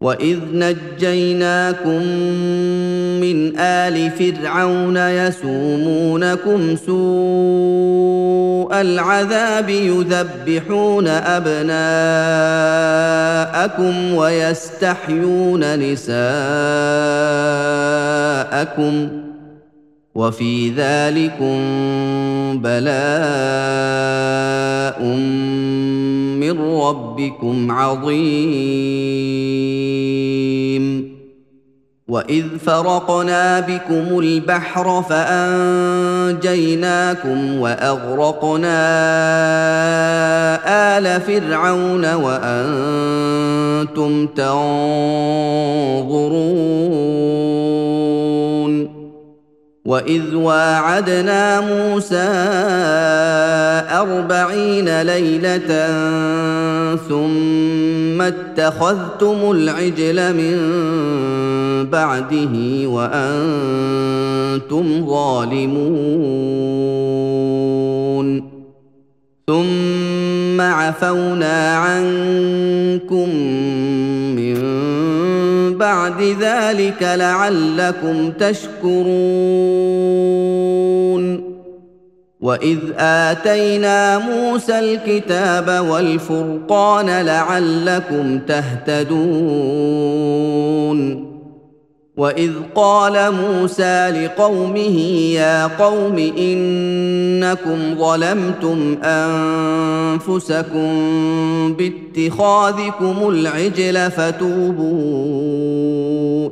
وإذ نجيناكم من آل فرعون يسومونكم سوء العذاب يذبحون أبناءكم ويستحيون نساءكم وفي ذلكم بلاء من ربكم عظيم وإذ فرقنا بكم البحر فأنجيناكم وأغرقنا آل فرعون وأنتم تنظرون وإذ واعدنا موسى 40 ليلة ثم اتخذتم العجل من بعده وأنتم ظالمون ثم عفونا عنكم من بعد ذلك لعلكم تشكرون وإذ آتينا موسى الكتاب والفرقان لعلكم تهتدون وإذ قال موسى لقومه يا قوم إنكم ظلمتم أنفسكم باتخاذكم العجل فتوبوا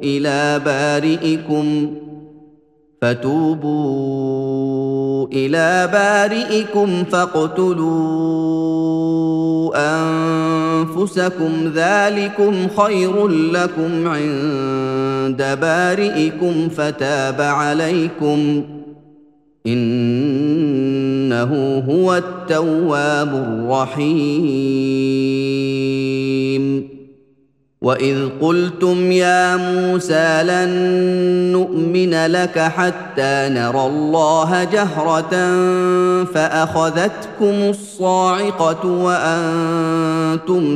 إلى بارئكم فاقتلوا أنفسكم ذلكم خير لكم عند بارئكم فتاب عليكم إنه هو التواب الرحيم وإذ قلتم يا موسى لن نؤمن لك حتى نرى الله جهرة فأخذتكم الصاعقة وأنتم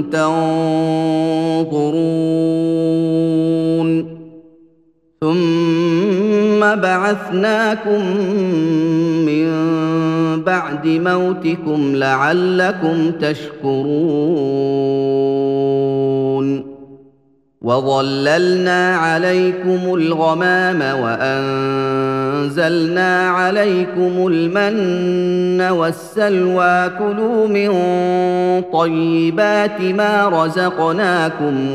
تنظرون ثم بعثناكم من بعد موتكم لعلكم تشكرون وظللنا عليكم الغمام وأنزلنا عليكم المن والسلوى كلوا من طيبات ما رزقناكم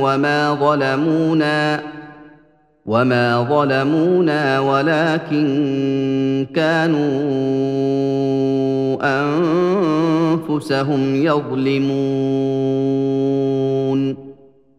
وما ظلمونا ولكن كانوا أنفسهم يظلمون